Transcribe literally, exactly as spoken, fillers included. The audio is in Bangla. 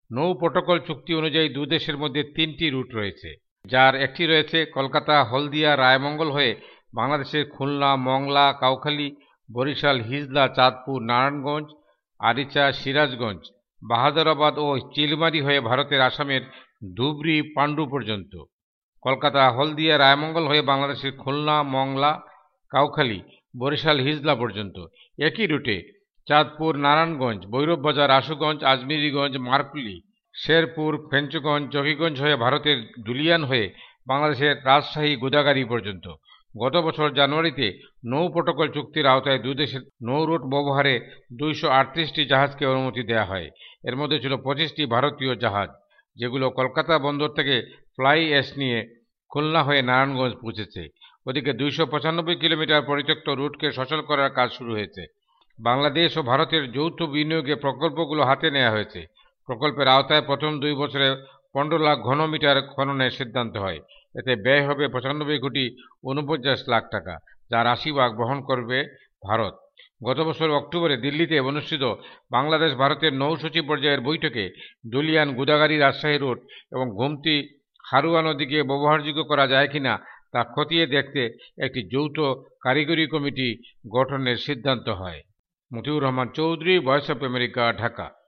নৌ প্রোটোকল চুক্তি অনুযায়ী দুই দেশের মধ্যে তিনটি রুট রয়েছে, যার একটি রয়েছে কলকাতা হলদিয়া রায়মঙ্গল হয়ে বাংলাদেশের খুলনা, মংলা, কাউখালী, বরিশাল, হিজলা, চাঁদপুর, নারায়ণগঞ্জ, আরিচা, সিরাজগঞ্জ, বাহাদুরাবাদ ও চিলমারি হয়ে ভারতের আসামের ধুবড়ী, পাণ্ডু পর্যন্ত। কলকাতা হলদিয়া রায়মঙ্গল হয়ে বাংলাদেশের খুলনা, মংলা, কাউখালী, বরিশাল, হিজলা পর্যন্ত। একই রুটে চাঁদপুর, নারায়ণগঞ্জ, ভৈরব বাজার, আশুগঞ্জ, আজমিরিগঞ্জ, মারকুলি, শেরপুর, ফেঞ্চগঞ্জ, জকিগঞ্জ হয়ে ভারতের ধুলিয়ান হয়ে বাংলাদেশের রাজশাহী, গোদাগাড়ী পর্যন্ত। গত বছর জানুয়ারিতে নৌ প্রোটোকল চুক্তির আওতায় দুই দেশের নৌ রুট ব্যবহারে দুইশো আটত্রিশটি জাহাজকে অনুমতি দেওয়া হয়। এর মধ্যে ছিল পঁচিশটি ভারতীয় জাহাজ, যেগুলো কলকাতা বন্দর থেকে ফ্লাই অ্যাশ নিয়ে খুলনা হয়ে নারায়ণগঞ্জ পৌঁছেছে। ওদিকে দুইশো পঁচানব্বই কিলোমিটার পরিত্যক্ত রুটকে সচল করার কাজ শুরু হয়েছে। বাংলাদেশ ও ভারতের যৌথ বিনিয়োগে প্রকল্পগুলো হাতে নেওয়া হয়েছে। প্রকল্পের আওতায় প্রথম দুই বছরে পনেরো লাখ ঘনমিটার খননের সিদ্ধান্ত হয়। এতে ব্যয় হবে পঁচানব্বই কোটি উনপঞ্চাশ লাখ টাকা, যার আশি ভাগ বহন করবে ভারত। গত বছর অক্টোবরে দিল্লিতে অনুষ্ঠিত বাংলাদেশ ভারতের নৌ সচিব পর্যায়ের বৈঠকে ধুলিয়ান, গোদাগাড়ী, রাজশাহী রুট এবং গোমতী, হারুয়া নদীকে ব্যবহারযোগ্য করা যায় কিনা তা খতিয়ে দেখতে একটি যৌথ কারিগরি কমিটি গঠনের সিদ্ধান্ত হয়। Motiur Rahman Chowdhury, voice of America, Dhaka.